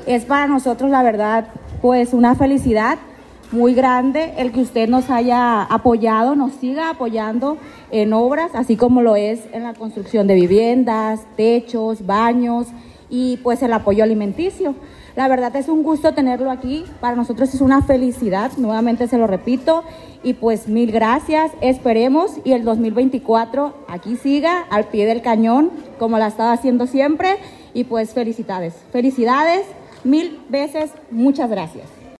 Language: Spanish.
Es para nosotros, la verdad, pues una felicidad muy grande el que usted nos haya apoyado, nos siga apoyando en obras, así como lo es en la construcción de viviendas, techos, baños y pues el apoyo alimenticio. La verdad es un gusto tenerlo aquí, para nosotros es una felicidad, nuevamente se lo repito, y pues mil gracias, esperemos y el 2024 aquí siga al pie del cañón como la ha estado haciendo siempre y pues felicidades, mil veces, muchas gracias.